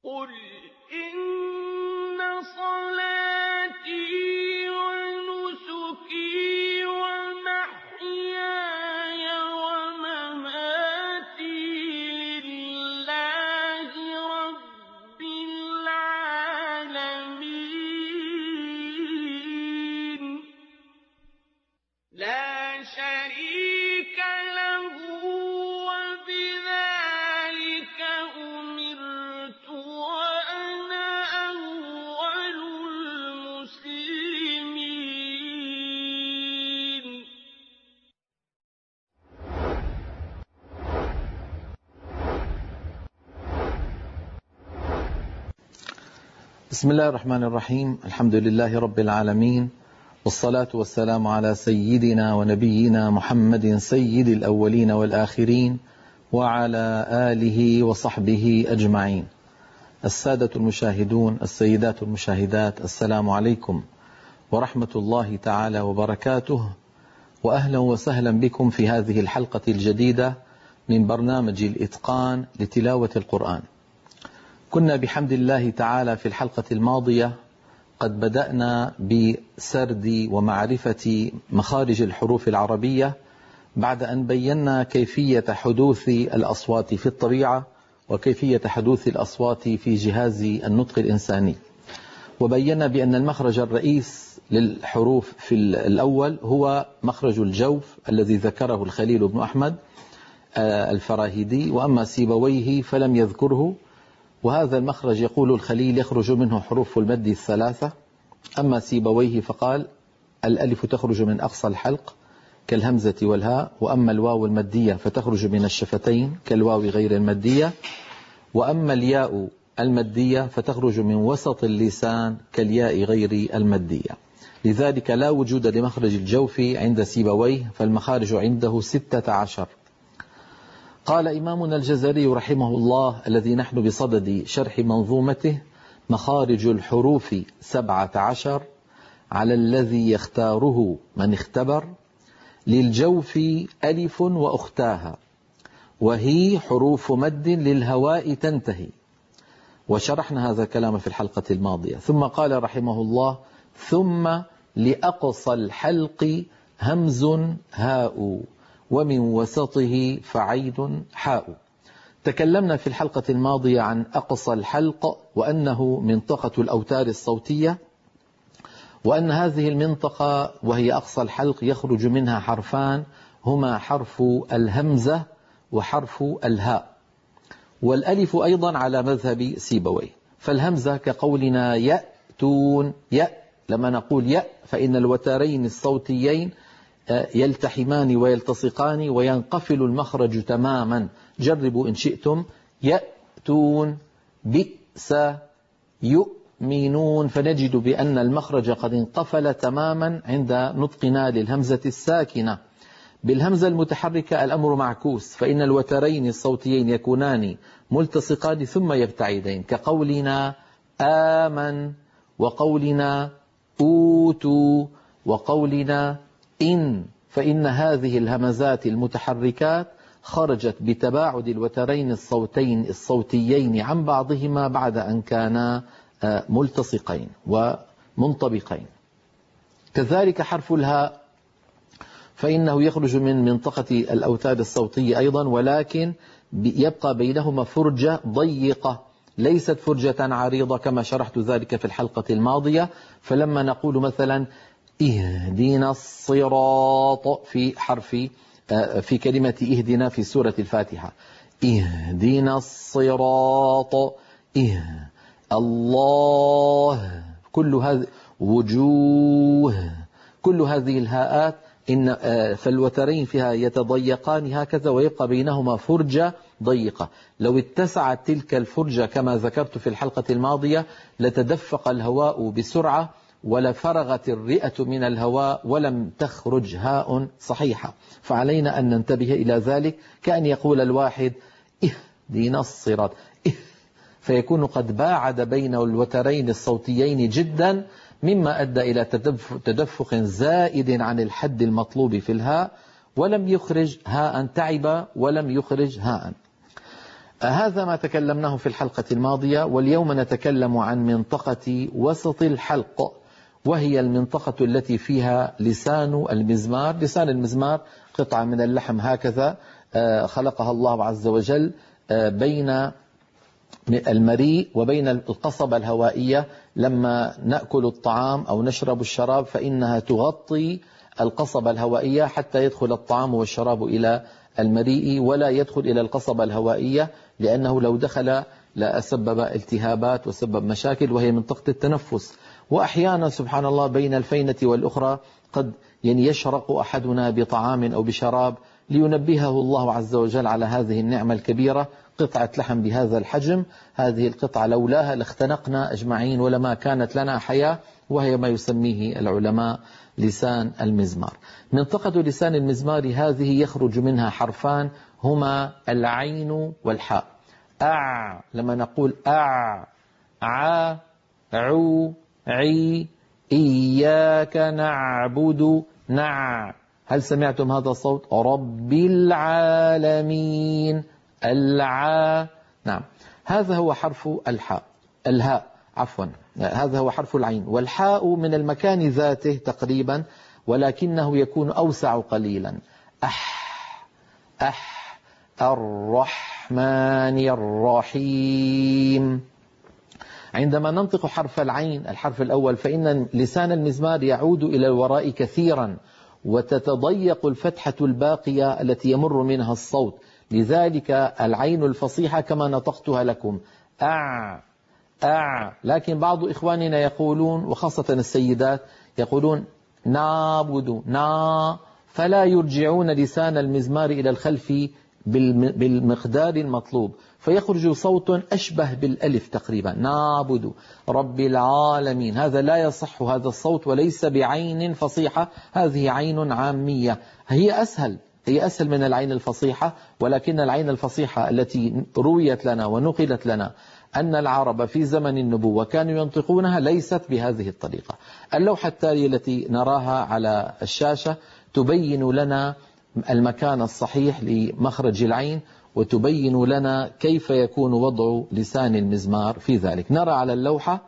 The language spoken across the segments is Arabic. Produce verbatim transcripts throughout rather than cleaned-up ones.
قل إن صلاتي ونسكي ومحياي ومماتي لله رب العالمين لا شريك له وبذلك أمرت وأنا أول المسلمين. بسم الله الرحمن الرحيم. الحمد لله رب العالمين، والصلاة والسلام على سيدنا ونبينا محمد سيد الأولين والآخرين وعلى آله وصحبه أجمعين. السادة المشاهدون، السيدات المشاهدات، السلام عليكم ورحمة الله تعالى وبركاته، وأهلا وسهلا بكم في هذه الحلقة الجديدة من برنامج الإتقان لتلاوة القرآن. كنا بحمد الله تعالى في الحلقة الماضية قد بدأنا بسرد ومعرفة مخارج الحروف العربية بعد أن بينا كيفية حدوث الأصوات في الطبيعة وكيفية حدوث الأصوات في جهاز النطق الإنساني، وبينا بأن المخرج الرئيس للحروف في الأول هو مخرج الجوف الذي ذكره الخليل بن أحمد الفراهيدي، وأما سيبويه فلم يذكره، وهذا المخرج يقول الخليل يخرج منه حروف المد الثلاثة، أما سيبويه فقال الألف تخرج من أقصى الحلق كالهمزة والهاء، وأما الواو المدية فتخرج من الشفتين كالواو غير المدية، وأما الياء المدية فتخرج من وسط اللسان كالياء غير المدية. لذلك لا وجود لمخرج الجوف عند سيبويه، فالمخارج عنده ستة عشر. قال إمامنا الجزري رحمه الله الذي نحن بصدد شرح منظومته: مخارج الحروف سبعة عشر على الذي يختاره من اختبر، للجوف ألف وأختاها، وهي حروف مد للهواء تنتهي. وشرحنا هذا الكلام في الحلقة الماضية. ثم قال رحمه الله: ثم لأقصى الحلق همز هاء، ومن وسطه فعين حاء. تكلمنا في الحلقة الماضية عن أقصى الحلق، وأنه منطقة الأوتار الصوتية، وأن هذه المنطقة وهي أقصى الحلق يخرج منها حرفان هما حرف الهمزة وحرف الهاء، والألف أيضا على مذهب سيبويه. فالهمزة كقولنا يأتون، يأ لما نقول يأ فإن الوترين الصوتيين يلتحمان ويلتصقان وينقفل المخرج تماما. جربوا إن شئتم: يأتون، بئس، يؤمنون، فنجد بأن المخرج قد انقفل تماما عند نطقنا للهمزة الساكنة. بالهمزة المتحركة الأمر معكوس، فإن الوترين الصوتيين يكونان ملتصقان ثم يبتعدين، كقولنا آمن، وقولنا أوتوا، وقولنا إن، فإن هذه الهمزات المتحركات خرجت بتباعد الوترين الصوتين الصوتيين عن بعضهما بعد أن كانا ملتصقين ومنطبقين. كذلك حرف الهاء فإنه يخرج من منطقة الأوتار الصوتية أيضا، ولكن يبقى بينهما فرجة ضيقة، ليست فرجة عريضة كما شرحت ذلك في الحلقة الماضية. فلما نقول مثلا اهدنا الصراط في حرف في كلمة اهدنا في سورة الفاتحة، اهدنا الصراط، إه الله، كل هذه وجوه، كل هذه الهاءات إن فالوترين فيها يتضيقان هكذا، ويبقى بينهما فرجة ضيقة. لو اتسعت تلك الفرجة كما ذكرت في الحلقة الماضية لتدفق الهواء بسرعة ولفرغت الرئة من الهواء ولم تخرج هاء صحيحة. فعلينا أن ننتبه إلى ذلك، كأن يقول الواحد اهدنا الصراط، فيكون قد باعد بين الوترين الصوتيين جدا، مما أدى إلى تدفق زائد عن الحد المطلوب في الهاء، ولم يخرج هاء، تعب ولم يخرج هاء. هذا ما تكلمناه في الحلقة الماضية، واليوم نتكلم عن منطقة وسط الحلق، وهي المنطقة التي فيها لسان المزمار. لسان المزمار قطعة من اللحم هكذا خلقها الله عز وجل بين المريء وبين القصبة الهوائية. لما نأكل الطعام أو نشرب الشراب فإنها تغطي القصبة الهوائية حتى يدخل الطعام والشراب إلى المريء ولا يدخل إلى القصبة الهوائية، لأنه لو دخل لأسبب التهابات وسبب مشاكل، وهي منطقة التنفس. وأحيانا سبحان الله بين الفينة والأخرى قد يعني يشرق أحدنا بطعام أو بشراب لينبهه الله عز وجل على هذه النعمة الكبيرة، قطعة لحم بهذا الحجم. هذه القطعة لولاها لاختنقنا أجمعين ولما كانت لنا حياة، وهي ما يسميه العلماء لسان المزمار. منطقة لسان المزمار هذه يخرج منها حرفان هما العين والحاء. أع، لما نقول أع، ع، عو، عي، إياك نعبد، نع. هل سمعتم هذا الصوت؟ رب العالمين، الع. نعم، هذا هو حرف الحاء. الهاء عفوا، هذا هو حرف العين. والحاء من المكان ذاته تقريبا، ولكنه يكون أوسع قليلا. أح، أح، الرحمن الرحيم. عندما ننطق حرف العين الحرف الأول فإن لسان المزمار يعود إلى الوراء كثيرا، وتتضيق الفتحة الباقية التي يمر منها الصوت. لذلك العين الفصيحة كما نطقتها لكم أع، أع. لكن بعض إخواننا يقولون، وخاصة السيدات، يقولون نعبد، نا، فلا يرجعون لسان المزمار إلى الخلف بالمقدار المطلوب، فيخرج صوت أشبه بالألف تقريبا، نعبد رب العالمين. هذا لا يصح، هذا الصوت وليس بعين فصيحة، هذه عين عامية. هي أسهل هي أسهل من العين الفصيحة، ولكن العين الفصيحة التي رويت لنا ونقلت لنا أن العرب في زمن النبوة كانوا ينطقونها ليست بهذه الطريقة. اللوحة التالية التي نراها على الشاشة تبين لنا المكان الصحيح لمخرج العين، وتبين لنا كيف يكون وضع لسان المزمار في ذلك. نرى على اللوحة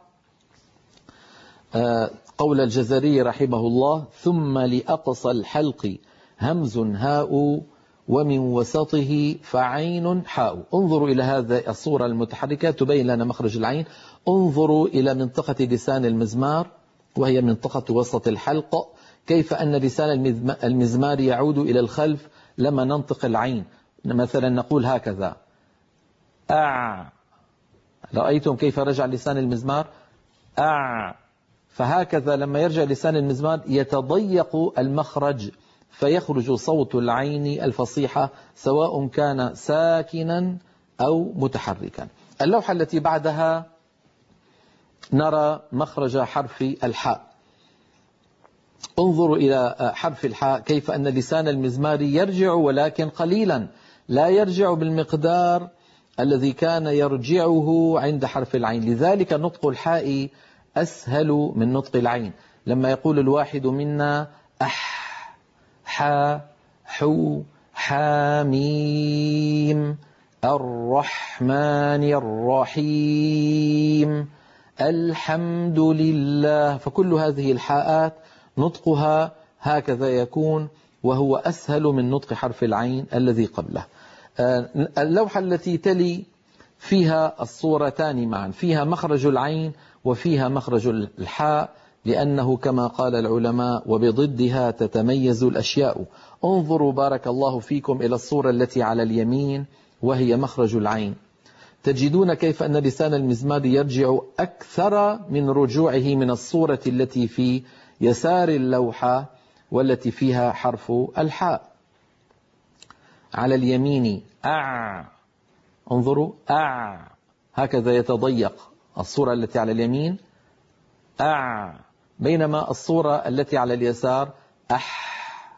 قول الجزري رحمه الله: ثم لأقصى الحلق همز هاء ومن وسطه فعين حاء. انظروا إلى هذه الصورة المتحركة تبين لنا مخرج العين. انظروا إلى منطقة لسان المزمار وهي منطقة وسط الحلق، كيف أن لسان المزمار يعود إلى الخلف لما ننطق العين. مثلا نقول هكذا أع، رأيتم كيف رجع لسان المزمار؟ أع. فهكذا لما يرجع لسان المزمار يتضيق المخرج فيخرج صوت العين الفصيحة سواء كان ساكنا أو متحركا. اللوحة التي بعدها نرى مخرج حرف الحاء. انظروا إلى حرف الحاء كيف أن لسان المزمار يرجع، ولكن قليلا، لا يرجع بالمقدار الذي كان يرجعه عند حرف العين. لذلك نطق الحاء أسهل من نطق العين. لما يقول الواحد منا أح، حا، حو، حاميم، الرحمن الرحيم، الحمد لله، فكل هذه الحاءات نطقها هكذا يكون، وهو أسهل من نطق حرف العين الذي قبله. اللوحة التي تلي فيها الصورتان معا، فيها مخرج العين وفيها مخرج الحاء، لأنه كما قال العلماء وبضدها تتميز الأشياء. انظروا بارك الله فيكم إلى الصورة التي على اليمين وهي مخرج العين. تجدون كيف أن لسان المزمار يرجع أكثر من رجوعه من الصورة التي في يسار اللوحة والتي فيها حرف الحاء. على اليمين أع، انظروا أع، هكذا يتضيق الصورة التي على اليمين أع، بينما الصورة التي على اليسار أح،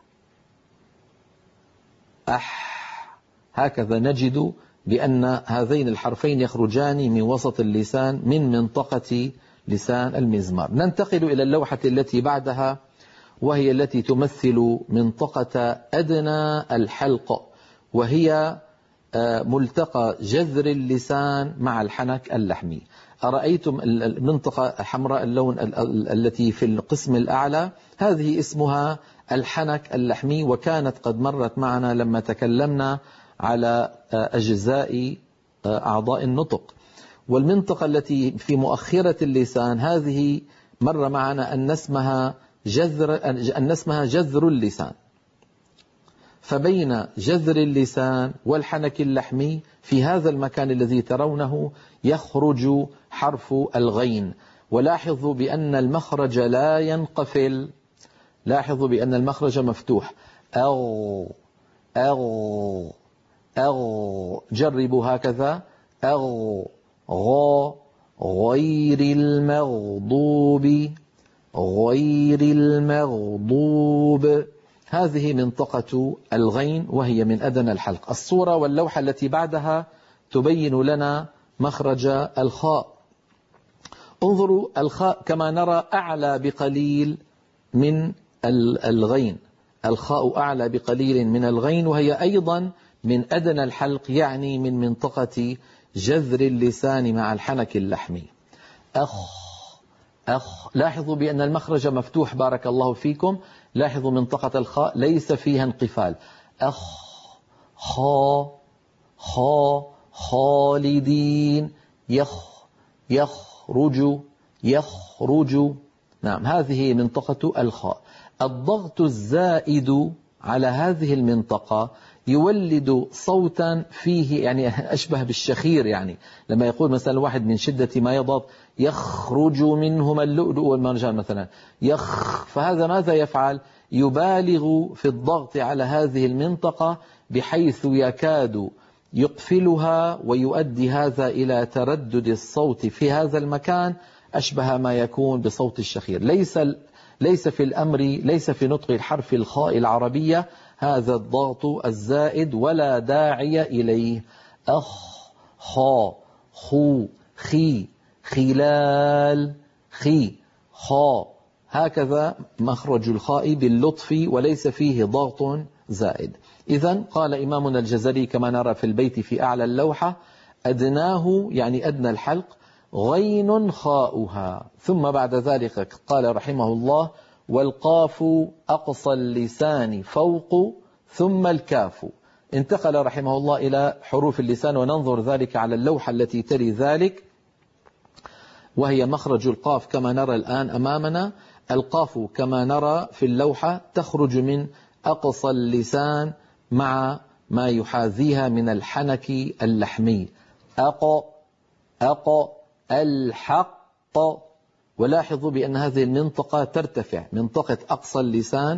أح. هكذا نجد بأن هذين الحرفين يخرجان من وسط اللسان من منطقة لسان المزمار. ننتقل إلى اللوحة التي بعدها وهي التي تمثل منطقة أدنى الحلق، وهي ملتقى جذر اللسان مع الحنك اللحمي. أرأيتم المنطقة حمراء اللون التي في القسم الأعلى؟ هذه اسمها الحنك اللحمي، وكانت قد مرت معنا لما تكلمنا على أجزاء أعضاء النطق. والمنطقة التي في مؤخرة اللسان هذه مر معنا أن اسمها جذر أن اسمها جذر اللسان. فبين جذر اللسان والحنك اللحمي في هذا المكان الذي ترونه يخرج حرف الغين. ولاحظوا بأن المخرج لا ينقفل، لاحظوا بأن المخرج مفتوح. أغ أغ أغ، جربوا هكذا. أغ غ غير المغضوب غير المغضوب. هذه منطقة الغين وهي من أدنى الحلق. الصورة واللوحة التي بعدها تبين لنا مخرج الخاء. انظروا الخاء كما نرى أعلى بقليل من الغين، الخاء أعلى بقليل من الغين، وهي أيضا من أدنى الحلق، يعني من منطقة جذر اللسان مع الحنك اللحمي. أخ أخ، لاحظوا بأن المخرج مفتوح بارك الله فيكم. لاحظوا منطقة الخاء ليس فيها انقفال. أخ خا خا خالدين. يخ يخرج يخرج. نعم، هذه منطقة الخاء. الضغط الزائد على هذه المنطقة يولد صوتا فيه يعني أشبه بالشخير، يعني لما يقول مثلا واحد من شدة ما يضغط يخرج منهما اللؤلؤ والمرجان مثلا، يخ، فهذا ماذا يفعل؟ يبالغ في الضغط على هذه المنطقة بحيث يكاد يقفلها، ويؤدي هذا إلى تردد الصوت في هذا المكان أشبه ما يكون بصوت الشخير. ليس ليس في الأمر ليس في نطق الحرف الخاء العربية هذا الضغط الزائد ولا داعي إليه. أخ خا خو خي خلال خي خا، هكذا مخرج الخاء باللطف وليس فيه ضغط زائد. إذن قال إمامنا الجزري كما نرى في البيت في أعلى اللوحة: أدناه يعني أدنى الحلق غين خاؤها. ثم بعد ذلك قال رحمه الله: والقاف أقصى اللسان فوق ثم الكاف. انتقل رحمه الله إلى حروف اللسان، وننظر ذلك على اللوحة التي تلي ذلك، وهي مخرج القاف كما نرى الآن أمامنا. القاف كما نرى في اللوحة تخرج من أقصى اللسان مع ما يحاذيها من الحنك اللحمي. أق أق الحق. ولاحظوا بأن هذه المنطقة ترتفع، منطقة أقصى اللسان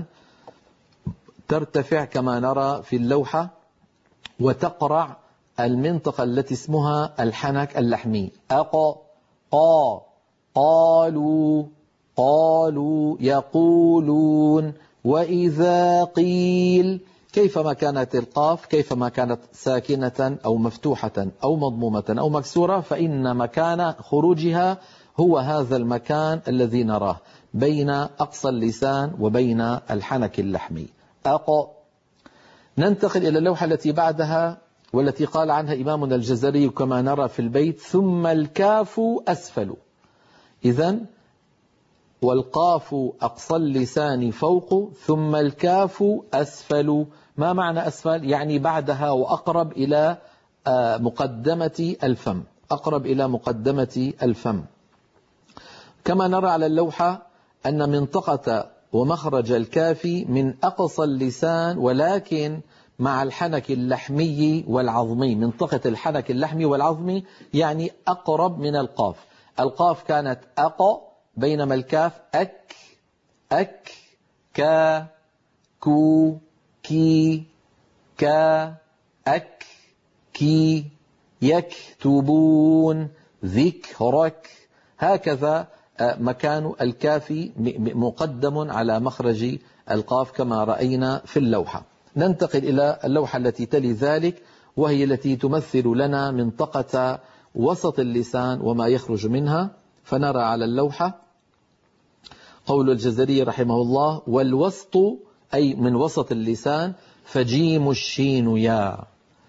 ترتفع كما نرى في اللوحة، وتقرع المنطقة التي اسمها الحنك اللحمي. أق قا قالوا قالوا يقولون. وإذا قيل، كيفما كانت القاف كيفما كانت ساكنة أو مفتوحة أو مضمومة أو مكسورة، فإن مكان خروجها هو هذا المكان الذي نراه بين أقصى اللسان وبين الحنك اللحمي. أق. ننتقل إلى اللوحة التي بعدها والتي قال عنها إمامنا الجزري كما نرى في البيت: ثم الكاف أسفل. إذن والقاف أقصى اللسان فوق، ثم الكاف أسفل. ما معنى أسفل؟ يعني بعدها وأقرب إلى مقدمة الفم، أقرب إلى مقدمة الفم. كما نرى على اللوحة أن منطقة ومخرج الكاف من أقصى اللسان، ولكن مع الحنك اللحمي والعظمي. منطقة الحنك اللحمي والعظمي يعني أقرب من القاف. القاف كانت أق، بينما الكاف أك أك كا كو كي كا أك كي يكتبون ذكرك. هكذا مكان الكاف مقدم على مخرج القاف كما رأينا في اللوحة. ننتقل إلى اللوحة التي تلي ذلك، وهي التي تمثل لنا منطقة وسط اللسان وما يخرج منها. فنرى على اللوحة قول الجزري رحمه الله: والوسط أي من وسط اللسان فجيم الشين يا.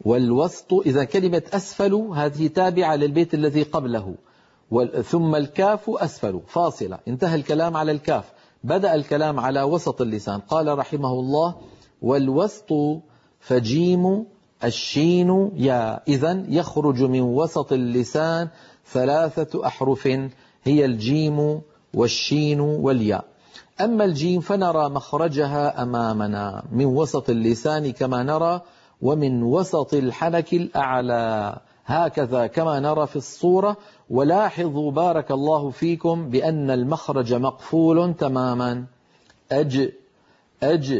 والوسط. إذا كلمة أسفل هذه تابعة للبيت الذي قبله، ثم الكاف أسفل فاصلة، انتهى الكلام على الكاف، بدأ الكلام على وسط اللسان. قال رحمه الله: والوسط فجيم الشين يا. إذن يخرج من وسط اللسان ثلاثة أحرف هي الجيم والشين والياء. أما الجيم فنرى مخرجها أمامنا من وسط اللسان كما نرى، ومن وسط الحنك الأعلى هكذا كما نرى في الصورة. ولاحظوا بارك الله فيكم بأن المخرج مقفول تماما. أج أج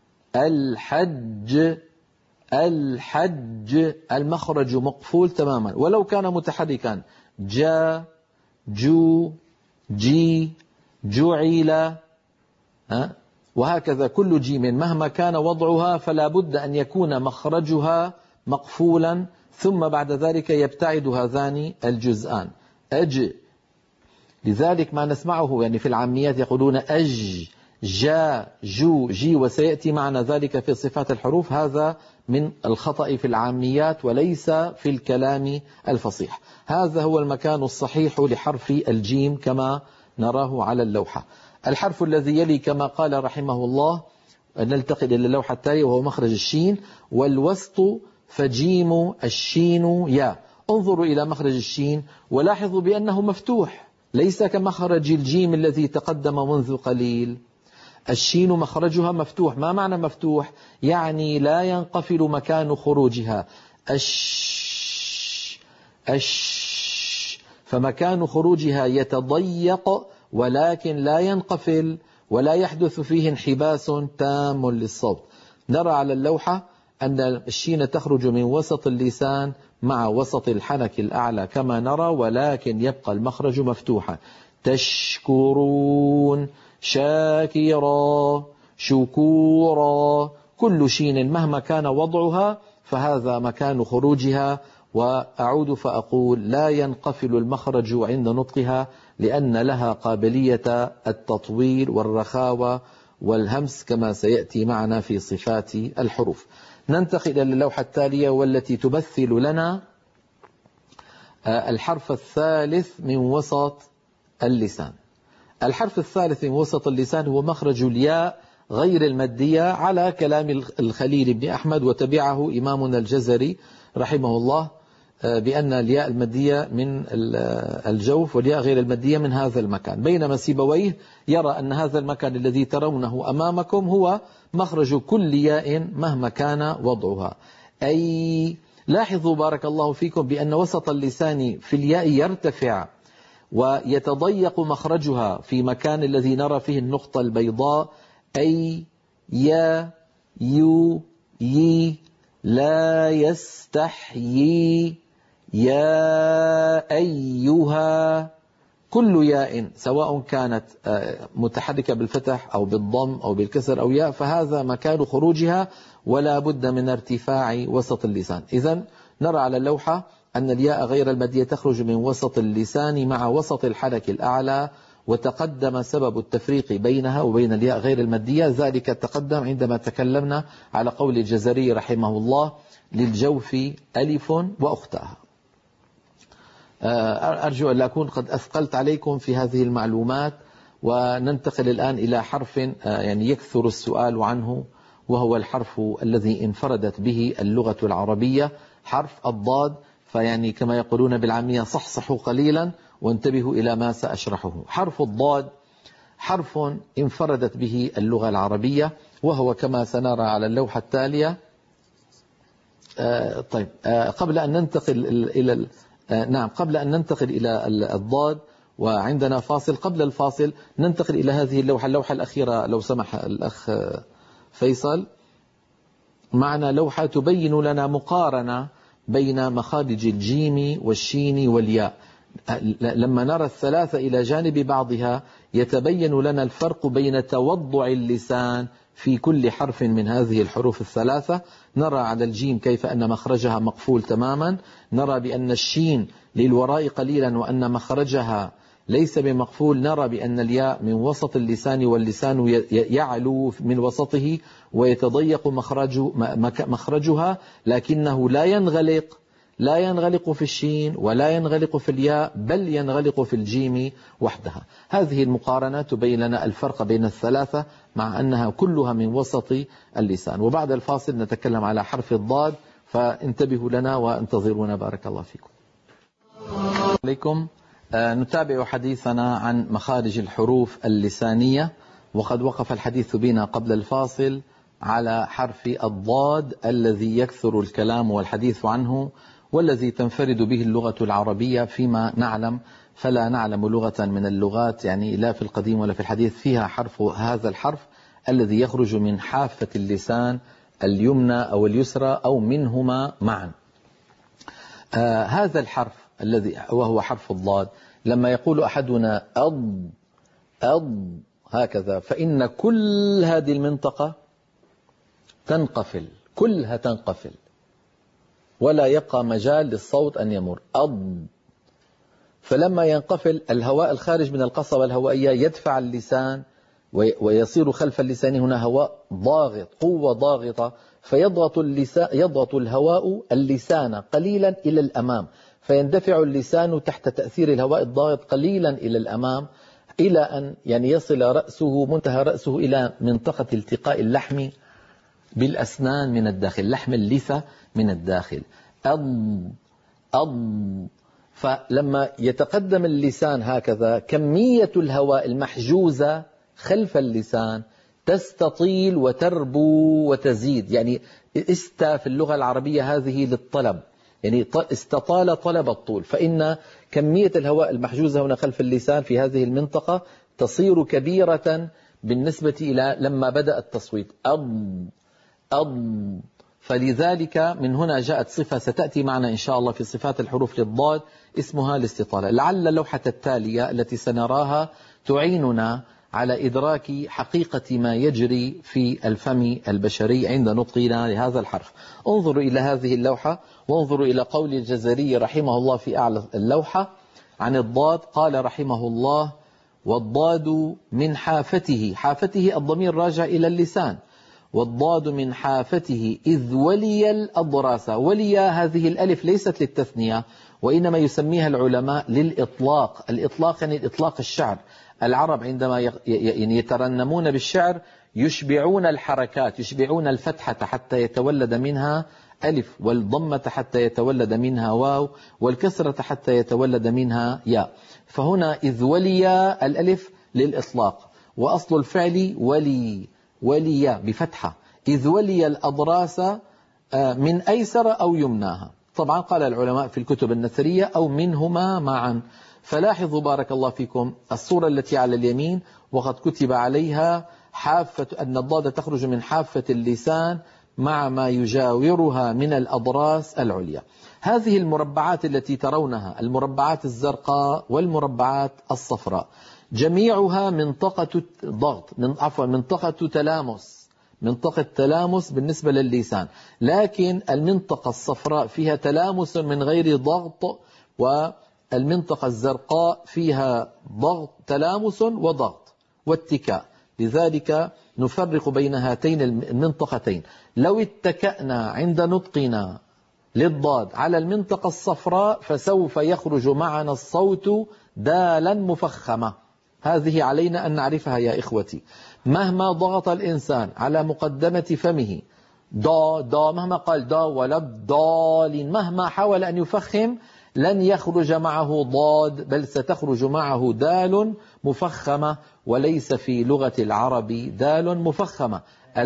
الحج الحج المخرج مقفول تماما، ولو كان متحركا جا جو جي جعل، وهكذا كل جيم مهما كان وضعها فلا بد أن يكون مخرجها مقفولا، ثم بعد ذلك يبتعد هذان الجزءان. أج، لذلك ما نسمعه يعني في العاميات يقولون أج جا جو جي، وسيأتي معنا ذلك في صفات الحروف. هذا من الخطأ في العاميات وليس في الكلام الفصيح. هذا هو المكان الصحيح لحرف الجيم كما نراه على اللوحة. الحرف الذي يلي كما قال رحمه الله، نلتقي إلى اللوحة التالية وهو مخرج الشين. والوسط فجيم الشين يا. انظروا إلى مخرج الشين ولاحظوا بأنه مفتوح، ليس كمخرج الجيم الذي تقدم منذ قليل. الشين مخرجها مفتوح. ما معنى مفتوح؟ يعني لا ينقفل مكان خروجها. أش أش فمكان خروجها يتضيق ولكن لا ينقفل ولا يحدث فيه انحباس تام للصوت. نرى على اللوحة أن الشين تخرج من وسط اللسان مع وسط الحنك الأعلى كما نرى، ولكن يبقى المخرج مفتوحا. تشكرون، شاكرا، شكورا، كل شين مهما كان وضعها فهذا مكان خروجها. وأعود فأقول لا ينقفل المخرج عند نطقها، لأن لها قابلية التطويل والرخاوة والهمس كما سيأتي معنا في صفات الحروف. ننتقل إلى اللوحة التالية والتي تمثل لنا الحرف الثالث من وسط اللسان. الحرف الثالث من وسط اللسان هو مخرج الياء غير المادية على كلام الخليل بن أحمد، وتبعه إمامنا الجزري رحمه الله بأن الياء المادية من الجوف والياء غير المادية من هذا المكان، بينما سيبويه يرى أن هذا المكان الذي ترونه أمامكم هو مخرج كل ياء مهما كان وضعها. أي لاحظوا بارك الله فيكم بأن وسط اللسان في الياء يرتفع ويتضيق مخرجها في مكان الذي نرى فيه النقطة البيضاء. أي يا يو يي لا يستحيي يا أيها. كل ياء سواء كانت متحركة بالفتح أو بالضم أو بالكسر أو ياء فهذا مكان خروجها ولا بد من ارتفاع وسط اللسان. إذن نرى على اللوحة أن الياء غير المادية تخرج من وسط اللسان مع وسط الحنك الأعلى، وتقدم سبب التفريق بينها وبين الياء غير المادية، ذلك تقدم عندما تكلمنا على قول الجزري رحمه الله: للجوف ألف وأختها. أرجو أن لا أكون قد أثقلت عليكم في هذه المعلومات. وننتقل الآن إلى حرف يعني يكثر السؤال عنه، وهو الحرف الذي انفردت به اللغة العربية، حرف الضاد. فيعني كما يقولون بالعامية صحصحوا قليلا وانتبهوا إلى ما سأشرحه. حرف الضاد حرف انفردت به اللغة العربية، وهو كما سنرى على اللوحة التالية. آه طيب آه قبل أن ننتقل إلى آه نعم قبل أن ننتقل إلى الضاد وعندنا فاصل، قبل الفاصل ننتقل إلى هذه اللوحة اللوحة الأخيرة لو سمح الأخ فيصل معنا، لوحة تبين لنا مقارنة بين مخارج الجيم والشين والياء. لما نرى الثلاثة إلى جانب بعضها يتبين لنا الفرق بين توضع اللسان في كل حرف من هذه الحروف الثلاثة. نرى على الجيم كيف أن مخرجها مقفول تماما، نرى بأن الشين للوراء قليلا وأن مخرجها ليس بمقفول. نرى بأن الياء من وسط اللسان، واللسان يعلو من وسطه ويتضيق مخرجها، لكنه لا ينغلق لا ينغلق في الشين ولا ينغلق في الياء، بل ينغلق في الجيم وحدها. هذه المقارنة تبين لنا الفرق بين الثلاثة مع أنها كلها من وسط اللسان. وبعد الفاصل نتكلم على حرف الضاد، فانتبهوا لنا وانتظرونا. بارك الله فيكم. عليكم. نتابع حديثنا عن مخارج الحروف اللسانية، وقد وقف الحديث بنا قبل الفاصل على حرف الضاد الذي يكثر الكلام والحديث عنه، والذي تنفرد به اللغة العربية فيما نعلم، فلا نعلم لغة من اللغات يعني لا في القديم ولا في الحديث فيها حرف هذا الحرف الذي يخرج من حافة اللسان اليمنى أو اليسرى أو منهما معا. آه هذا الحرف الذي وهو حرف الضاد، لما يقول أحدنا أض أض هكذا، فإن كل هذه المنطقة تنقفل، كلها تنقفل ولا يبقى مجال للصوت أن يمر. أض. فلما ينقفل الهواء الخارج من القصبة الهوائية يدفع اللسان ويصير خلف اللسان هنا هواء ضاغط، قوة ضاغطة، فيضغط اللسان يضغط الهواء اللسان قليلا إلى الأمام، فيندفع اللسان تحت تأثير الهواء الضاغط قليلا إلى الأمام، إلى أن يعني يصل رأسه منتهى رأسه إلى منطقة التقاء اللحم بالأسنان من الداخل، لحم اللثة من الداخل. أض أض. فلما يتقدم اللسان هكذا، كمية الهواء المحجوزة خلف اللسان تستطيل وتربو وتزيد. يعني استا في اللغة العربية هذه للطلب، يعني استطال طلب الطول، فإن كمية الهواء المحجوزة هنا خلف اللسان في هذه المنطقة تصير كبيرة بالنسبة إلى لما بدأ التصويت. أض أض. فلذلك من هنا جاءت صفة ستأتي معنا إن شاء الله في صفات الحروف للضاد اسمها الاستطالة. لعل اللوحة التالية التي سنراها تعيننا على إدراك حقيقة ما يجري في الفم البشري عند نطقنا لهذا الحرف. انظروا إلى هذه اللوحة وانظروا إلى قول الجزري رحمه الله في أعلى اللوحة عن الضاد. قال رحمه الله: والضاد من حافته. حافته الضمير راجع إلى اللسان. والضاد من حافته إذ ولي الأضراس. ولي هذه الألف ليست للتثنية، وإنما يسميها العلماء للإطلاق. الإطلاق يعني الإطلاق الشعر. العرب عندما يترنمون بالشعر يشبعون الحركات، يشبعون الفتحة حتى يتولد منها ألف، والضمة حتى يتولد منها واو، والكسرة حتى يتولد منها ياء. فهنا إذ ولي الألف للإطلاق، وأصل الفعل ولي، ولي بفتحة. إذ ولي الأضراس من أيسر أو يمناها. طبعا قال العلماء في الكتب النثرية أو منهما معا. فلاحظوا بارك الله فيكم الصورة التي على اليمين وقد كتب عليها حافة، أن الضاد تخرج من حافة اللسان مع ما يجاورها من الأضراس العليا. هذه المربعات التي ترونها، المربعات الزرقاء والمربعات الصفراء، جميعها منطقة ضغط، من عفوا منطقة تلامس، منطقة تلامس بالنسبة للسان، لكن المنطقة الصفراء فيها تلامس من غير ضغط، والمنطقة الزرقاء فيها ضغط، تلامس وضغط واتكاء. لذلك نفرق بين هاتين المنطقتين. لو اتكأنا عند نطقنا للضاد على المنطقة الصفراء فسوف يخرج معنا الصوت دالا مفخمة. هذه علينا أن نعرفها يا إخوتي. مهما ضغط الإنسان على مقدمة فمه دا دا، مهما قال دا ولا ضال، مهما حاول أن يفخم لن يخرج معه ضاد، بل ستخرج معه دال مفخمة، وليس في لغة العرب دال مفخمة.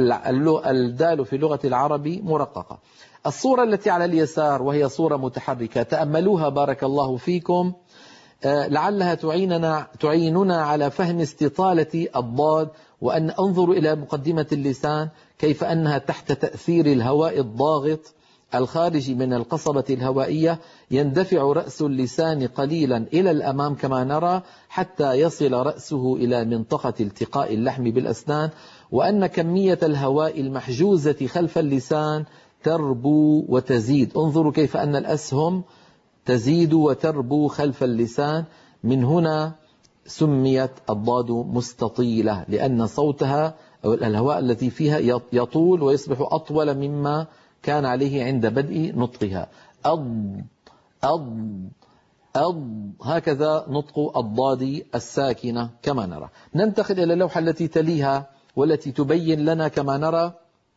الدال في لغة العرب مرققة. الصورة التي على اليسار وهي صورة متحركة، تأملوها بارك الله فيكم، لعلها تعيننا تعيننا على فهم استطالة الضاد. وأن انظروا إلى مقدمة اللسان كيف أنها تحت تأثير الهواء الضاغط الخارج من القصبة الهوائية يندفع رأس اللسان قليلا إلى الأمام كما نرى حتى يصل رأسه إلى منطقة التقاء اللحم بالأسنان، وأن كمية الهواء المحجوزة خلف اللسان تربو وتزيد. انظروا كيف أن الأسهم تزيد وتربو خلف اللسان. من هنا سميت الضاد مستطيلة لأن صوتها أو الهواء الذي فيها يطول ويصبح أطول مما كان عليه عند بدء نطقها. أض أض أض هكذا نطق الضاد الساكنة كما نرى. ننتقل إلى اللوحة التي تليها والتي تبين لنا كما نرى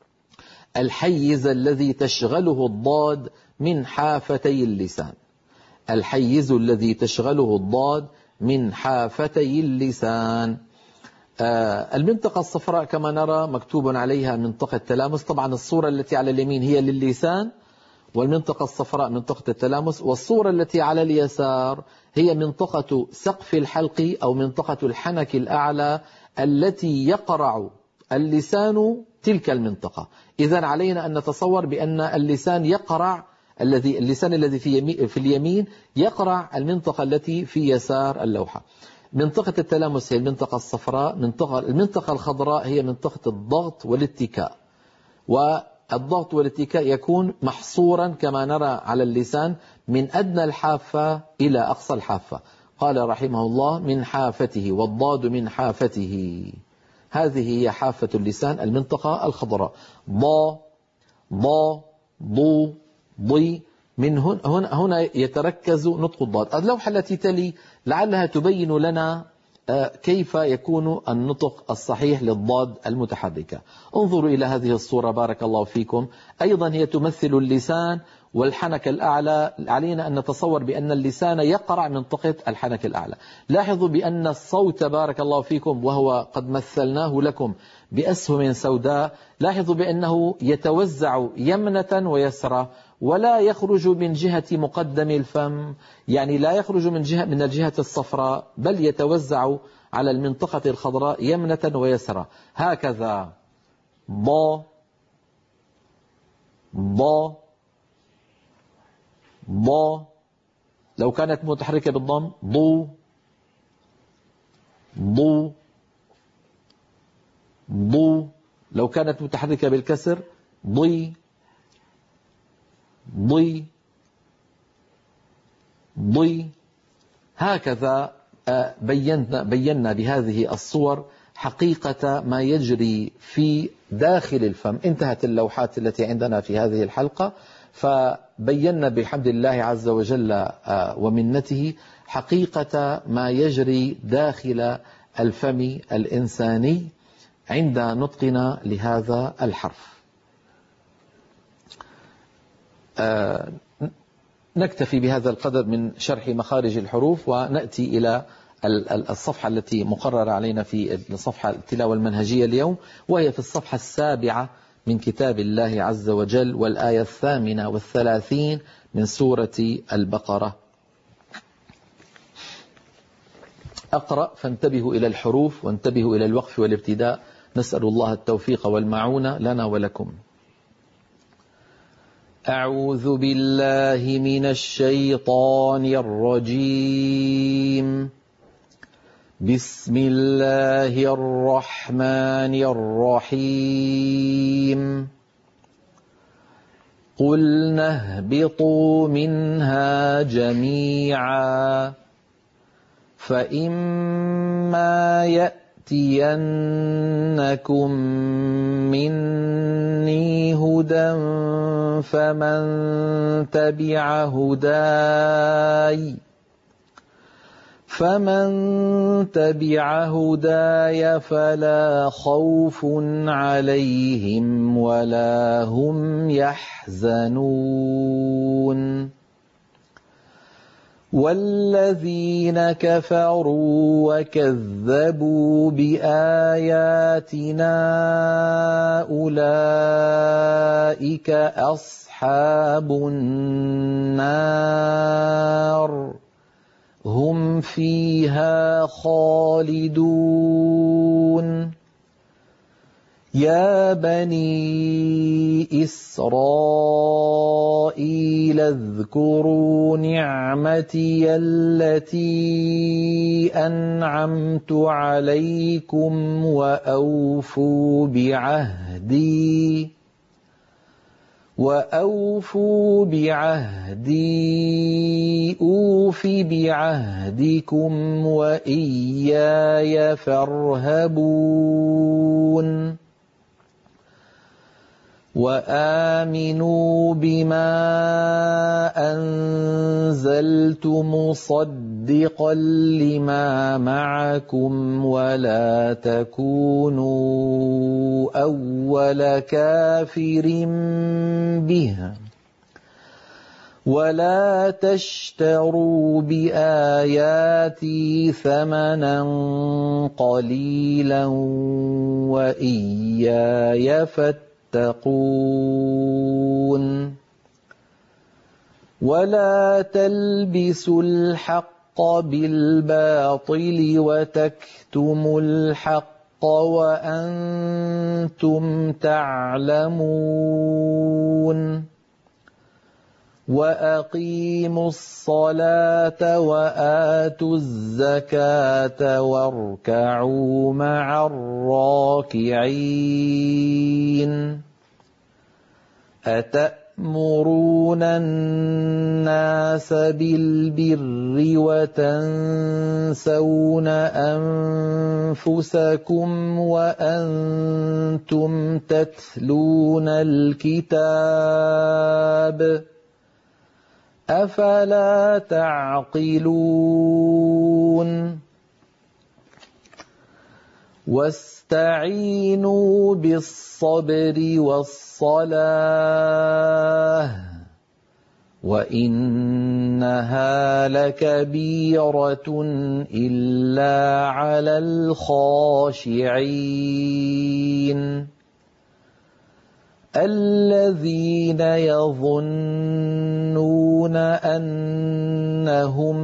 الحيز الذي تشغله الضاد من حافتي اللسان. الحيز الذي تشغله الضاد من حافتي اللسان. آه المنطقة الصفراء كما نرى مكتوب عليها منطقة التلامس. طبعا الصورة التي على اليمين هي للسان والمنطقة الصفراء منطقة التلامس، والصورة التي على اليسار هي منطقة سقف الحلق أو منطقة الحنك الأعلى التي يقرع اللسان تلك المنطقة. إذن علينا أن نتصور بأن اللسان يقرع الذي اللسان الذي في, يمي في اليمين يقرع المنطقة التي في يسار اللوحة. منطقة التلامس هي المنطقة الصفراء. منطقة المنطقة الخضراء هي منطقة الضغط والاتكاء، والضغط والاتكاء يكون محصورا كما نرى على اللسان من أدنى الحافة إلى أقصى الحافة. قال رحمه الله من حافته، والضاد من حافته. هذه هي حافة اللسان المنطقة الخضراء. ضا ضا ضو ضي. من هنا هنا يتركز نطق الضاد. اللوحة التي تلي لعلها تبين لنا كيف يكون النطق الصحيح للضاد المتحركة. انظروا إلى هذه الصورة بارك الله فيكم. أيضا هي تمثل اللسان والحنك الأعلى. علينا أن نتصور بأن اللسان يقرع منطقة الحنك الأعلى. لاحظوا بأن الصوت بارك الله فيكم وهو قد مثلناه لكم بأسهم سوداء، لاحظوا بأنه يتوزع يمنة ويسرى ولا يخرج من جهة مقدم الفم، يعني لا يخرج من جهة من الجهة الصفراء بل يتوزع على المنطقة الخضراء يمنة ويسرى. هكذا ض ض ض. لو كانت متحركة بالضم ضو ضو ضو. لو كانت متحركة بالكسر ضي ضي ضي. هكذا بينا بينا بهذه الصور حقيقة ما يجري في داخل الفم. انتهت اللوحات التي عندنا في هذه الحلقة، فبينا بحمد الله عز وجل ومنته حقيقة ما يجري داخل الفم الإنساني عند نطقنا لهذا الحرف. آه نكتفي بهذا القدر من شرح مخارج الحروف، ونأتي إلى الصفحة التي مقررة علينا في الصفحة التلاوة المنهجية اليوم، وهي في الصفحة السابعة من كتاب الله عز وجل، والآية الثامنة والثلاثين من سورة البقرة. أقرأ فانتبهوا إلى الحروف وانتبهوا إلى الوقف والابتداء. نسأل الله التوفيق والمعونة لنا ولكم. أعوذ بالله من الشيطان الرجيم. بسم الله الرحمن الرحيم. قلنا اهبطوا منها جميعا فإما يأتينكم مني هدى فمن تبع هداي فمن تبع هداي فلا خوف عليهم ولا هم يحزنون. والذين كفروا وكذبوا بآياتنا أولئك أصحاب النار هم فيها خالدون. يا بني إسرائيل اذكروا نعمتي التي أنعمت عليكم وأوفوا بعهدي وأوفوا بعهدي أوف بعهدكم وإياي فارهبون وآمنوا بما أنزلت مصدقا لما معكم ولا تكونوا أول كافر به ولا تشتروا بآياتي ثمنا قليلا وإياي فاتقون ولا تلبسوا الحق بالباطل وتكتموا الحق وأنتم تعلمون وأقيموا الصلاة وآتوا الزكاة واركعوا مع الراكعين أتأمرون الناس بالبر وتنسون أنفسكم وأنتم تتلون الكتاب أفلا تعقلون واستعينوا بالصبر والصلاة وإنها لكبيرة إلا على الخاشعين الذين يظنون أنهم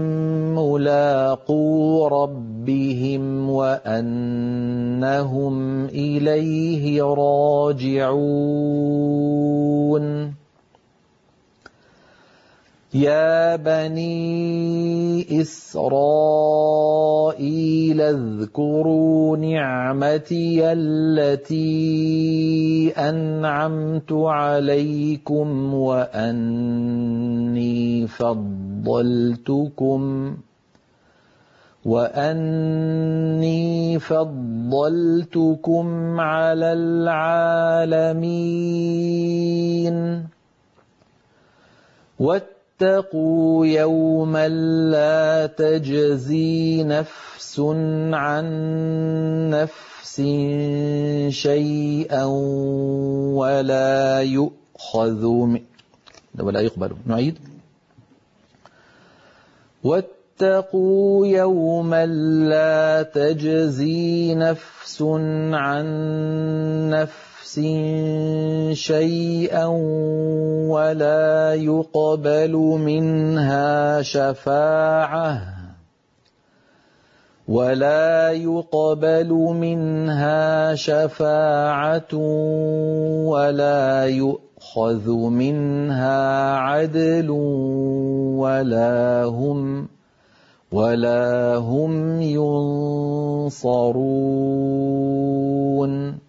ملاقو ربهم وأنهم إليه راجعون يا بني إسرائيل اذكروا نعمتي التي أنعمت عليكم وأني فضلتكم وأني فضلتكم على العالمين واتقوا يوما لا تجزي نفس عن نفس شيئا ولا يؤخذ من ولا يقبل نعيد واتقوا يوما لا تجزي نفس عن نفس شيئا ولا يقبل منها شفاعة ولا يقبل منها شفاعة ولا يؤخذ منها عدل ولا هم ولا هم ينصرون.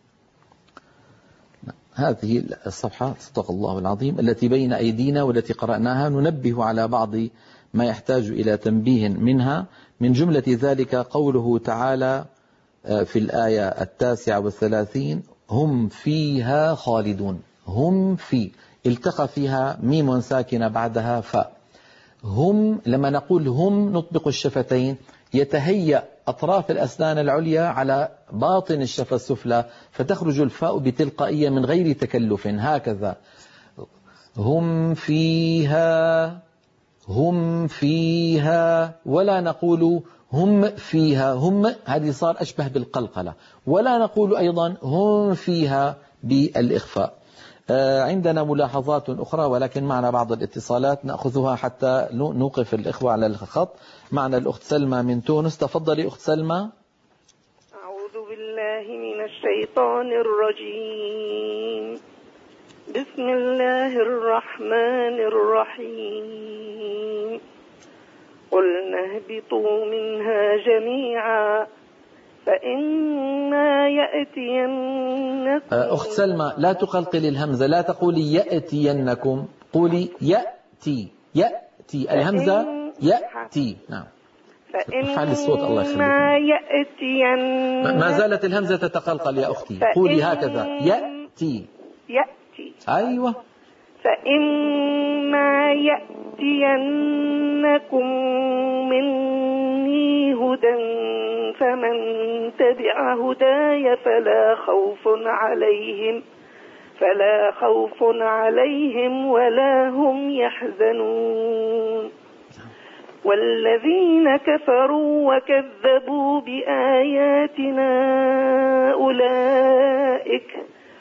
هذه الصفحة صدق الله العظيم التي بين أيدينا والتي قرأناها ننبه على بعض ما يحتاج إلى تنبيه منها. من جملة ذلك قوله تعالى في الآية التاسعة والثلاثين هم فيها خالدون. هم في التقى فيها ميم ساكنة بعدها فاء. هم لما نقول هم نطبق الشفتين يتهيأ أطراف الأسنان العليا على باطن الشفة السفلى فتخرج الفاء بتلقائية من غير تكلف هكذا. هم فيها هم فيها ولا نقول هم فيها هم هذه صار أشبه بالقلقلة ولا نقول أيضا هم فيها بالإخفاء. عندنا ملاحظات أخرى ولكن معنا بعض الاتصالات نأخذها حتى نوقف الإخوة على الخط. معنا الأخت سلمى من تونس. تفضلي أخت سلمى. أعوذ بالله من الشيطان الرجيم. بسم الله الرحمن الرحيم. قلنا اهبطوا منها جميعا فإما يأتينكم. أخت سلمى لا تقلقل الهمزة، لا تقولي يأتينكم، قولي يأتي. يأتي الهمزة يأتي. نعم. افعلي الصوت الله يخليك. ما زالت الهمزة تتقلقل يا أختي، قولي هكذا يأتي. يأتي. أيوة. فإما يأتينكم مني هدى فمن تبع هداي فلا خوف عليهم فلا خوف عليهم ولا هم يحزنون. والذين كفروا وكذبوا بآياتنا أولئك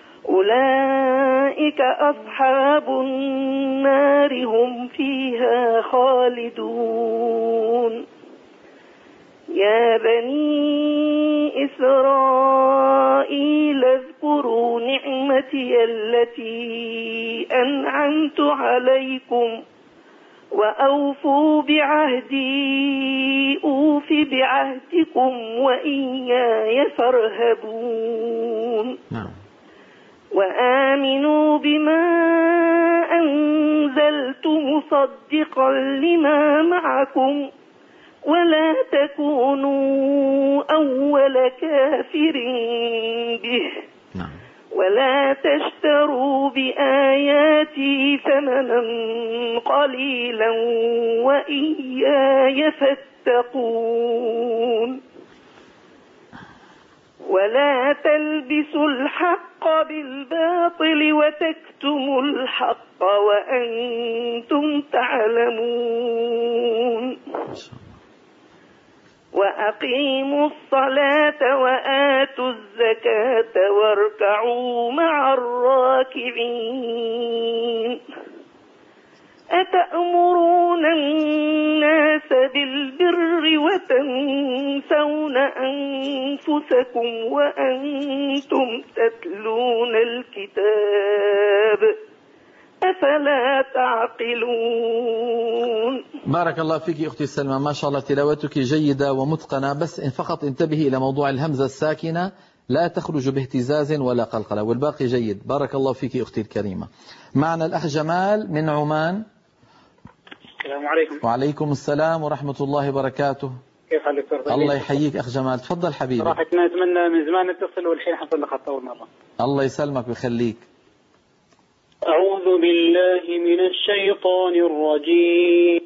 أولئك أصحاب النار هم فيها خالدون. يا بني إسرائيل اذكروا نعمتي التي أنعمت عليكم وأوفوا بعهدي أوف بعهدكم وإياي فارهبون. نعم. وآمنوا بما أنزلت مصدقا لما معكم ولا تكونوا أول كافر به. نعم. ولا تشتروا بآياتي ثمنا قليلا وإياي فاتقون. ولا تلبسوا الحق بالباطل وتكتموا الحق وأنتم تعلمون. وأقيموا الصلاة وآتوا الزكاة واركعوا مع الراكعين. أتأمرون الناس بالبر وتنسون أنفسكم وأنتم تتلون الكتاب أفلا تعقلون. بارك الله فيك أختي سلمى، ما شاء الله تلاوتك جيدة ومتقنة، بس إن فقط انتبهي إلى موضوع الهمزة الساكنة لا تخرج باهتزاز ولا قلقلة، والباقي جيد. بارك الله فيك أختي الكريمة. معنا الأخ جمال من عمان. السلام عليكم. وعليكم السلام ورحمة الله وبركاته. كيف حالك دكتور؟ الله يحييك أخ جمال، تفضل حبيبي. صراحة نتمنى من زمان نتصل والحين حصل لك خط أول مرة. الله يسلمك ويخليك. أعوذ بالله من الشيطان الرجيم.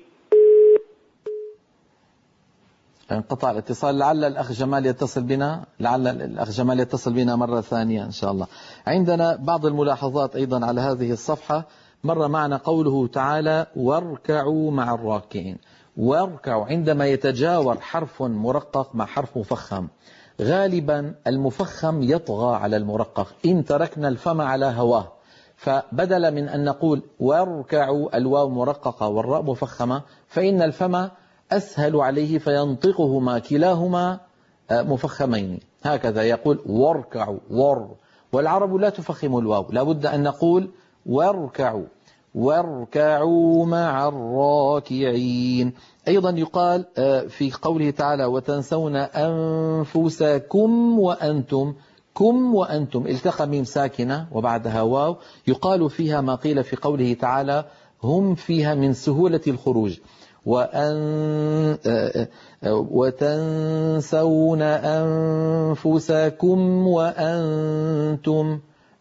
انقطع الاتصال، لعل الأخ جمال يتصل بنا، لعل الأخ جمال يتصل بنا مرة ثانية إن شاء الله. عندنا بعض الملاحظات أيضا على هذه الصفحة. مر معنا قوله تعالى واركعوا مع الراكعين. واركعوا عندما يتجاور حرف مرقق مع حرف مفخم، غالبا المفخم يطغى على المرقق إن تركنا الفم على هواه، فبدل من أن نقول واركعوا الواو مرققة والراء مفخمة فإن الفم أسهل عليه فينطقهما كلاهما مفخمين، هكذا يقول واركعوا ور، والعرب لا تفخم الواو، لابد أن نقول واركعوا واركعوا مع الراكعين. أيضا يقال في قوله تعالى وتنسون أنفسكم وأنتم، كم وأنتم التقى ميم ساكنة وبعدها واو، يقال فيها ما قيل في قوله تعالى هم فيها من سهولة الخروج. وأن وتنسون أنفسكم وأنتم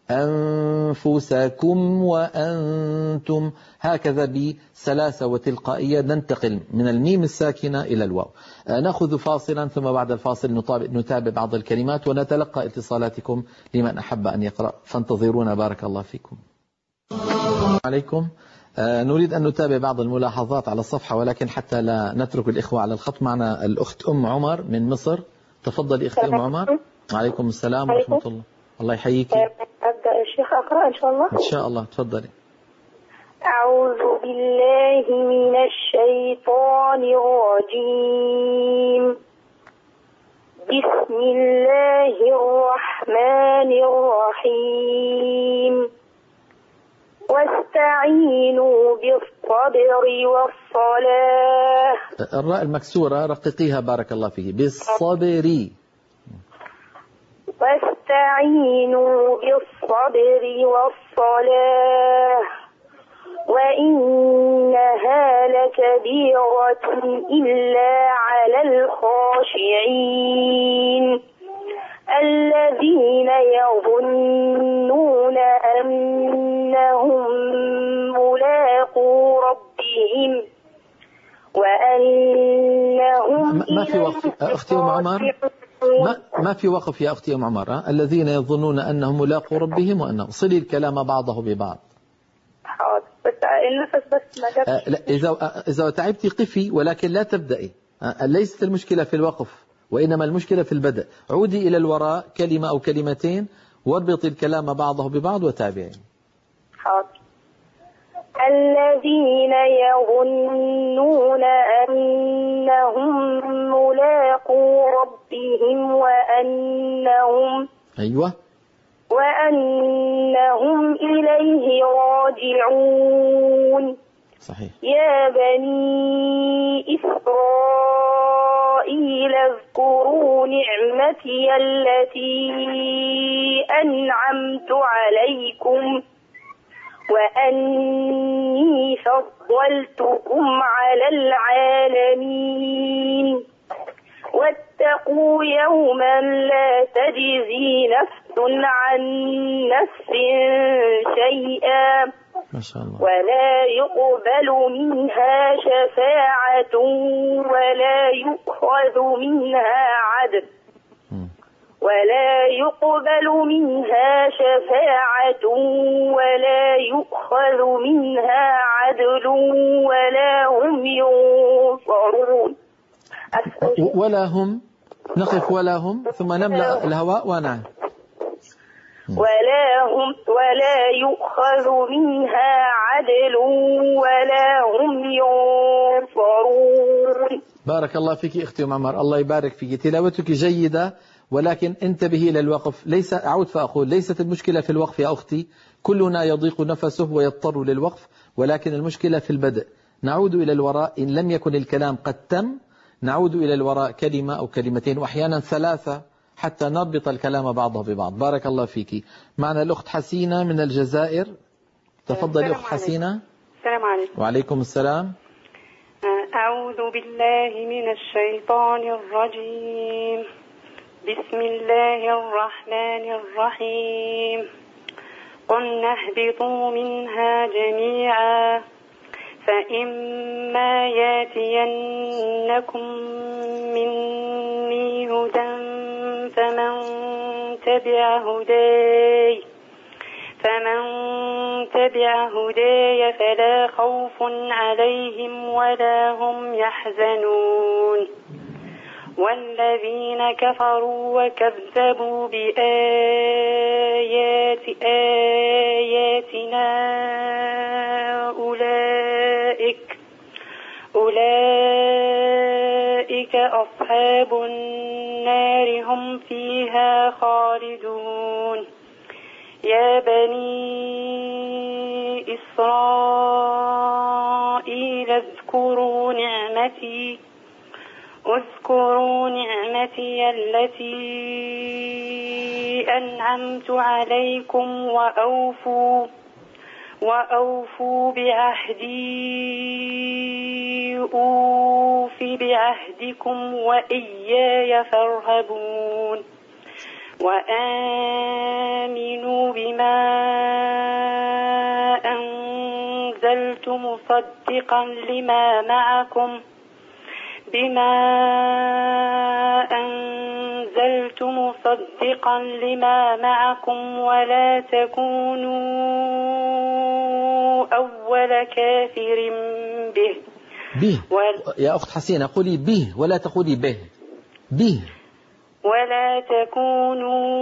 أنفسكم وأنتم، هكذا بسلاسة وتلقائية ننتقل من الميم الساكنة إلى الواو. نأخذ فاصلا ثم بعد الفاصل نتابع بعض الكلمات ونتلقى اتصالاتكم لمن أحب أن يقرأ، فانتظرونا. بارك الله فيكم. عليكم. نريد أن نتابع بعض الملاحظات على الصفحة، ولكن حتى لا نترك الإخوة على الخط معنا الأخت أم عمر من مصر. تفضلي أختي أم عمر. عليكم السلام ورحمة الله. الله يحييك. أبدأ الشيخ أقرأ إن شاء الله. إن شاء الله تفضلي. أعوذ بالله من الشيطان الرجيم. بسم الله الرحمن الرحيم. واستعينوا بالصبر والصلاة. الراء المكسورة رققيها بارك الله فيك. بالصبر. واستعينوا بالصبر والصلاة وإنها لكبيرة إلا على الخاشعين الذين يظنون أنهم ملاقو ربهم وأنهم ما في وقف أختي أم عمر، ما, ما في وقف يا أختي أم عمر. الذين يظنون أنهم ملاقو ربهم وأنهم صلي الكلام بعضه ببعض. حاضر بس النفس بس ما جابش. لا إذا إذا تعبتي قفي ولكن لا تبدأي. ليست المشكلة في الوقف وإنما المشكلة في البدء. عودي إلى الوراء كلمة أو كلمتين واربطي الكلام بعضه ببعض وتابعي. حاضر. الذين يظنون أنهم ملاقو ربهم وأنهم أيوة وأنهم إليه راجعون. صحيح. يا بني إسرائيل اذكروا نعمتي التي أنعمت عليكم وأني فضلتكم على العالمين واتقوا يوما لا تجزي نفس عن نفس شيئا ما شاء الله. ولا يقبل منها شفاعة ولا يؤخذ منها عدل ولا يقبل منها شفاعة ولا يؤخذ منها عدل ولا هم ينصرون. ولا هم نقف ولا هم ثم نملأ الهواء ونعم. ولا هم ولا يؤخذ منها عدل ولا هم ينصرون. بارك الله فيك اختي ام عمر، الله يبارك فيك، تلاوتك جيدة ولكن انتبهي إلى الوقف. ليس أعود فأقول ليست المشكلة في الوقف يا أختي، كلنا يضيق نفسه ويضطر للوقف، ولكن المشكلة في البدء. نعود إلى الوراء إن لم يكن الكلام قد تم، نعود إلى الوراء كلمة أو كلمتين وأحيانا ثلاثة حتى نربط الكلام بعضه ببعض. بارك الله فيك. معنا الأخت حسينة من الجزائر. تفضلي أخت حسينة. السلام عليكم. وعليكم السلام. أعوذ بالله من الشيطان الرجيم. بسم الله الرحمن الرحيم. قلنا اهبطوا منها جميعا فإما ياتينكم مني هدى فمن تبع هداي فمن تبع هداي فلا خوف عليهم ولا هم يحزنون والذين كفروا وكذبوا بآيات آياتنا أولئك أولئك أصحاب النار هم فيها خالدون. يا بني إسرائيل اذكروا نعمتي اذكروا نعمتي التي أنعمت عليكم وأوفوا وأوفوا بعهدي أوف بعهدكم وإياي فارهبون. وآمنوا بما أنزلت مصدقا لما معكم بما أنزلت مصدقا لما معكم ولا تكونوا أول كافر به به يا أخت حسينة قولي به ولا تقولي به به ولا تكونوا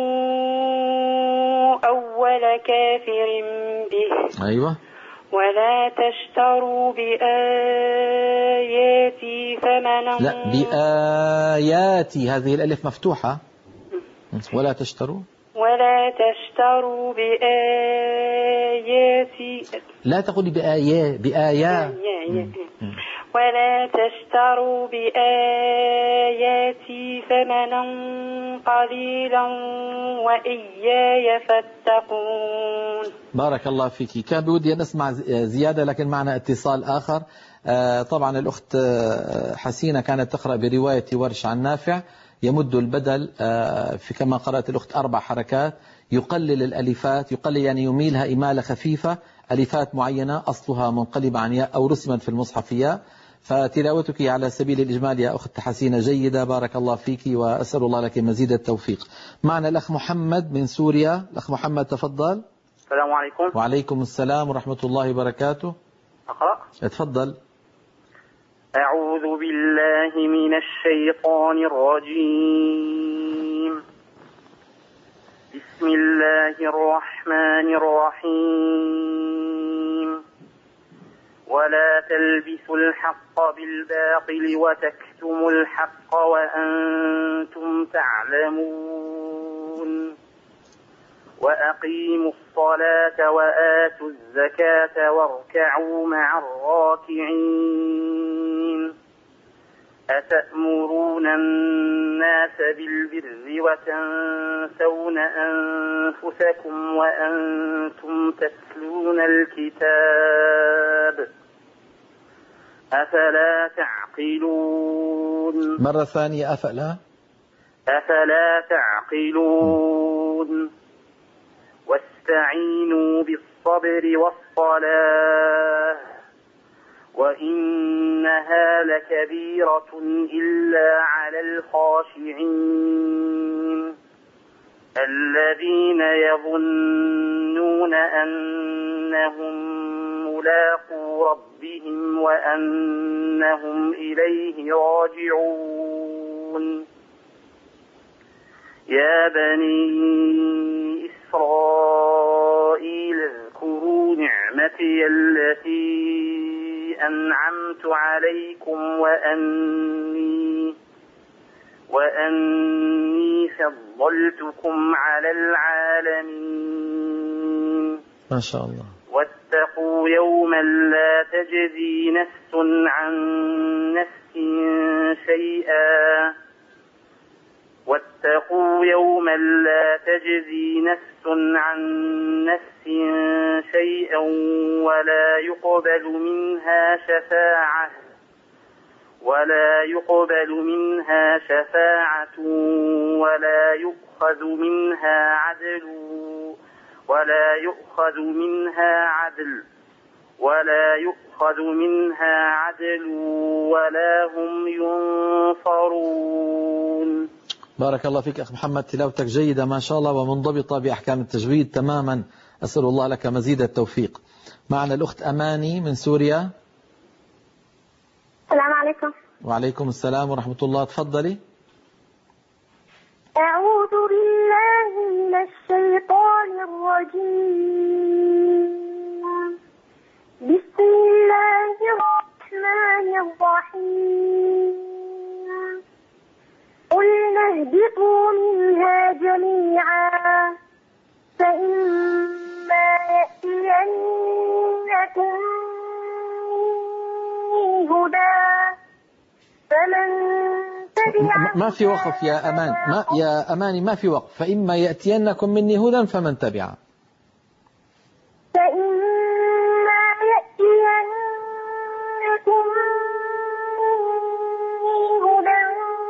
أول كافر به. أيوة. ولا تشتروا بآياتي ثمنا لا بآياتي هذه الألف مفتوحة. ولا تشتروا ولا تشتروا بآياتي لا تقولي بآيات بآيات ولا تشتروا بآياتي ثمنا قليلا وإياي فاتقون. بارك الله فيك. كان بودي أن أسمع زيادة لكن معنا اتصال آخر. طبعا الأخت حسينة كانت تقرأ برواية ورش عن نافع، يمد البدل في كما قرأت الأخت أربع حركات، يقلل الألفات، يقلل يعني يميلها إمالة خفيفة، ألفات معينة أصلها منقلب عن ياء أو رسمت في المصحف ياء. فتلاوتك على سبيل الإجمال يا أخت حسينة جيدة، بارك الله فيك وأسأل الله لك مزيد التوفيق. معنا الأخ محمد من سوريا. الأخ محمد تفضل. السلام عليكم. وعليكم السلام ورحمة الله وبركاته. أقرأ. اتفضل. أعوذ بالله من الشيطان الرجيم. بسم الله الرحمن الرحيم. ولا تلبسوا الحق بالباطل وتكتموا الحق وأنتم تعلمون. وأقيموا الصلاة وآتوا الزكاة واركعوا مع الراكعين. أتأمرون الناس بالبر وتنسون أنفسكم وأنتم تتلون الكتاب أفلا تعقلون. مرة ثانية أفلا أفلا تعقلون. واستعينوا بالصبر والصلاة وإنها لكبيرة إلا على الخاشعين الذين يظنون أنهم ملاقو ربهم وأنهم إليه راجعون. يا بني إسرائيل اذكروا نعمتي التي أنعمت عليكم وأني وأني فضلتكم على العالمين. ما شاء الله. واتقوا يوما لا تجزي نفس عن نفس شيئا واتقوا يوما لا تجزي نفس عن نفس شيئا ولا يقبل منها شفاعة ولا يقبل منها شفاعة ولا يؤخذ منها عدل ولا يؤخذ منها عدل ولا يؤخذ منها عدل ولا هم ينصرون. بارك الله فيك أخ محمد، تلاوتك جيدة ما شاء الله ومنضبطة بأحكام التجويد تماما، أسأل الله لك مزيد التوفيق. معنا الأخت أماني من سوريا. السلام عليكم. وعليكم السلام ورحمة الله، تفضلي. أعوذ بالله من الشيطان الرجيم. بسم الله الرحمن الرحيم. قلنا اهبطوا منها جميعا فإما يأتينكم هدى فمن تبع ما في وقف يا أمان، ما يا أماني ما في وقف. فإما يأتينكم مني هدى فمن تبع فإما يأتينكم هدى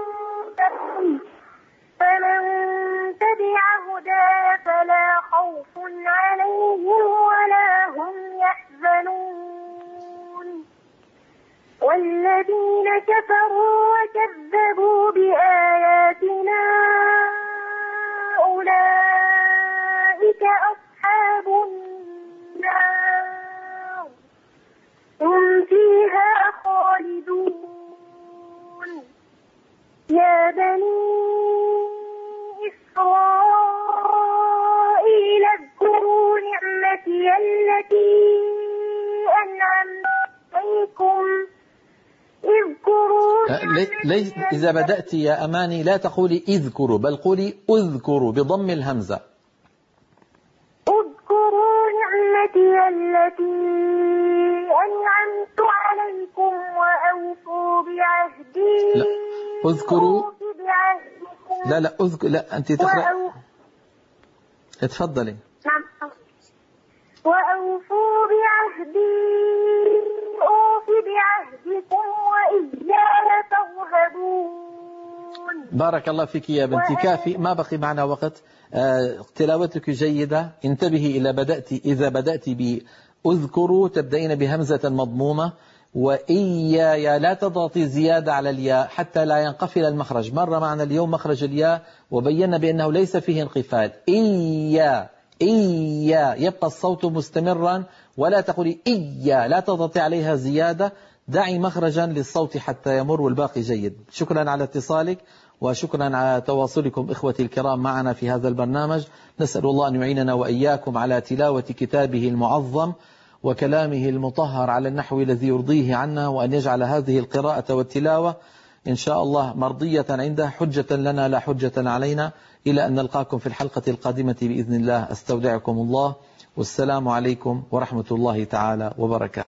فمن تبع هداي فلا خوف عليهم ولا هم يحزنون. والذين كفروا وكذبوا بآياتنا أولئك أصحاب النار هم فيها خالدون. يا بني إسرائيل اذكروا نعمتي التي أنعمت عليكم اذكروا ليس إذا بدأت يا أماني لا تقولي اذكروا بل قولي اذكروا بضم الهمزة. اذكروا نعمتي التي أنعمت عليكم وأوفوا بعهدي لا. اذكروا بعهدكم لا لا أذكر لا أنت تقرأ. اتفضلي. نعم. وأوفوا بعهدي أوف بعهدكم وإياي فارهبون. بارك الله فيك يا بنتي. كافي، ما بقي معنا وقت. آه تلاوتك جيدة. انتبهي إلى بدأت إذا بدأت بأذكروا تبدأين بهمزة مضمومة، وإياي لا تضغطي زيادة على الياء حتى لا ينقفل المخرج. مر معنا اليوم مخرج الياء وبينا بأنه ليس فيه انقفال. إيا إيا يبقى الصوت مستمرا، ولا تقولي إيا، لا تضغطي عليها زيادة، دعي مخرجا للصوت حتى يمر، والباقي جيد. شكرا على اتصالك، وشكرا على تواصلكم إخوتي الكرام معنا في هذا البرنامج. نسأل الله أن يعيننا وإياكم على تلاوة كتابه المعظم وكلامه المطهر على النحو الذي يرضيه عنا، وأن يجعل هذه القراءة والتلاوة إن شاء الله مرضية عنده، حجة لنا لا حجة علينا، إلى أن نلقاكم في الحلقة القادمة بإذن الله. أستودعكم الله، والسلام عليكم ورحمة الله تعالى وبركاته.